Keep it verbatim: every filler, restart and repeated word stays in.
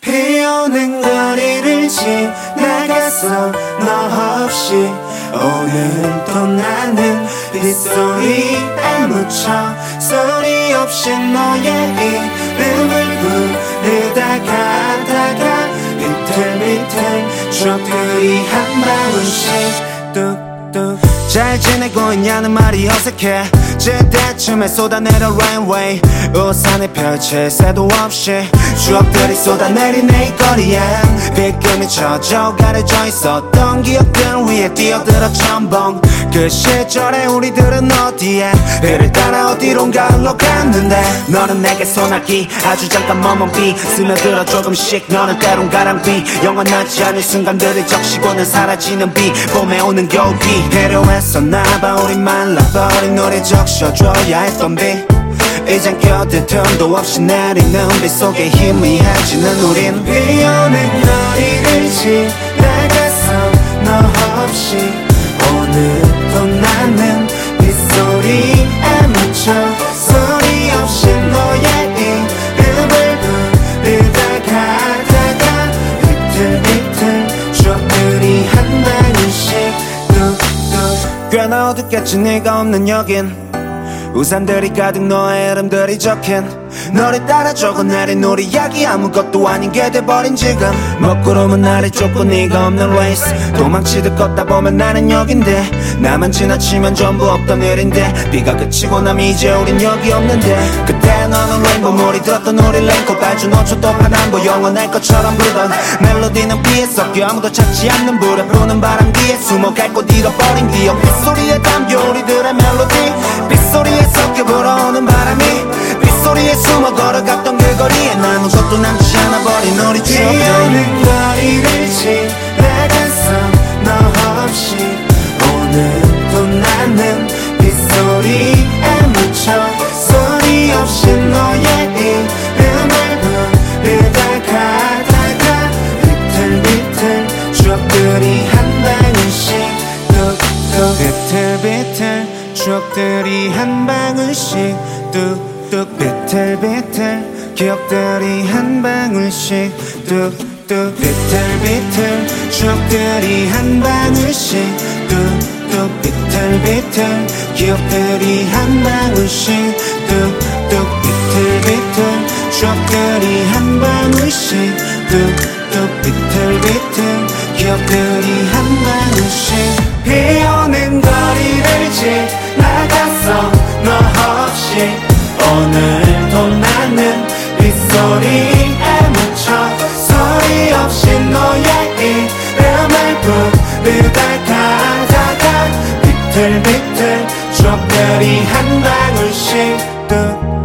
비오는 거리를 지나갔어 너 없이 오늘도 나는 빗소리에 묻혀 소리 없이 너의 이름을 부르다 가다가 비틀비틀 추억들이 한 방울씩 뚝뚝 잘 지내고 있냐는 말이 어색해 제때쯤에 쏟아내려 rainway 우산에 펼칠 새도 없이 추억들이 쏟아내리네 이 거리엔 빗금이 젖어 가려져 있었던 기억들 위에 뛰어들어 첨벙 그 시절에 우리들은 어디에 배를 따라 어디론가 흘러갔는데 너는 내게 소나기 아주 잠깐 머문 비 스며들어 조금씩 너는 때론 가랑비 영원하지 않을 순간들이 적시고는 사라지는 비 봄에 오는 겨울비 필요했었나봐 우리 말라버린 노래 적셔줘야 했던 비 이젠 곁에 틈도 없이 내리는 비 속에 희미해지는 우린 비 오는 거리를 지나갔어 너 없이 오늘도 나는 빗소리에 묻혀 소리 없이 너의 이름을 부르다 가다가 비틀비틀 추억들이 한 방울씩 뚝뚝 꽤나 어둡겠지 네가 없는 여긴 우산들이 가득 너의 이름들이 적힌 너를 따라 적어내린 우리 이야기 아무것도 아닌 게 돼버린 지금 먹구름은 나를 쫓고 네가 없는 레이스 도망치듯 걷다 보면 나는 여긴데 나만 지나치면 전부 없던 일인데 비가 그치고 나면 이제 우린 여기 없는데 그때 너는 레인보우 물이 들었던 우리 랭커 발주 노초 파남보 영원할 것처럼 부르던 멜로디는 비에 섞여 아무도 찾지 않는 불에 부는 바람 뒤에 숨어갈 곳 잃어버린 기억 빗소리에 담겨 우리들의 멜로디 빗소리에 섞여 불어오는 바람이 빗소리에 숨어 걸어갔던 그 거리에 아무것도 남지 않아 버린 우리 추억들 비오는 거리를 지나갔어 너 없이 오늘도 나는 빗소리에 묻혀 소리 없이 너의 이름을 부르다 가다가 비틀비틀 추억들이 한 방울씩 뚝뚝 비틀비틀 추억들이 한 방울씩 뚝뚝 비틀비틀 기억들이 한 방울씩 뚝뚝 비틀비틀 추억들이 한 방울씩 뚝뚝 비틀비틀 기억들이 한 방울씩 뚝뚝 비틀비틀 추억들이 한 방울씩 뚝뚝 비틀비틀 기억들이 한 방울씩 비오는 거리를 지나갔어 너 없이 오늘도 나는 빗소리에 묻혀 소리 없이 너의 이름을 부르다 가다가 비틀비틀 추억들이 한 방울씩 뚝